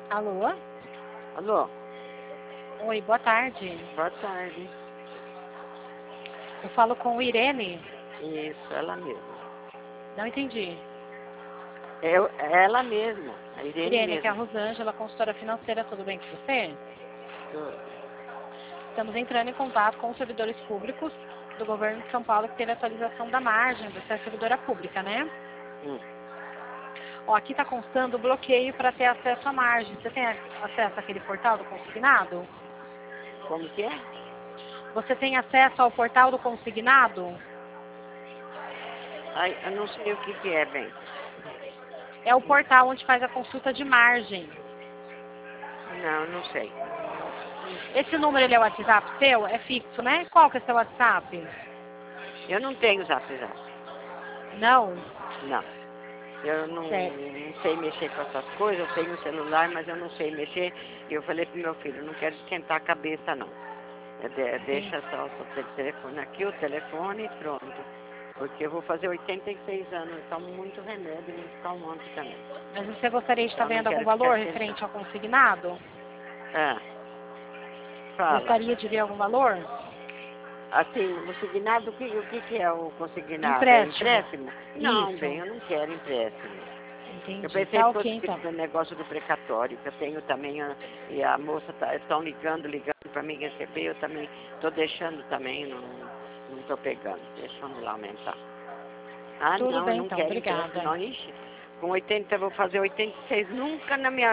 Alô? Alô? Oi, boa tarde. Boa tarde. Eu falo com Irene. Isso, ela mesma. Não entendi. Ela mesma, a Irene Irene, aqui é a mesma. Rosângela, consultora financeira, tudo bem com você? Tô. Estamos entrando em contato com os servidores públicos do governo de São Paulo que teve atualização da margem, você é servidora pública, né? Hum. Ó, aqui está constando o bloqueio para ter acesso à margem. Você tem acesso àquele portal do consignado? Como que é? Você tem acesso ao portal do consignado? Ai, eu não sei o que é, bem. É o portal onde faz a consulta de margem. Não sei. Esse número ele é o WhatsApp seu? É fixo, né? Qual que é seu WhatsApp? Eu não tenho Zap. Não? Não. Eu não Certo. sei mexer com essas coisas, eu tenho um celular, mas eu não sei mexer. E eu falei pro meu filho, não quero esquentar a cabeça, não. Sim. Deixa só o telefone aqui, o telefone e pronto. Porque eu vou fazer 86 anos, eu tomo muito remédio, muito calmante também. Mas você gostaria de estar Então não vendo algum quero ficar valor esquentando. referente ao consignado? Ah, fala. Gostaria de ver algum valor? Assim, o consignado, o que é o consignado? É Empréstimo. empréstimo? Não, Isso. bem, eu não quero empréstimo. Eu Entendi. pensei Tá que ok, fosse então. do negócio do precatório, que eu tenho também, e a moça estão ligando para mim receber, eu também estou deixando também, não estou pegando. Deixa eu lá aumentar. Ah, Tudo não, eu bem, não então. quero empréstimo, Obrigada. não. Ixi, com 80, eu vou fazer 86, nunca na minha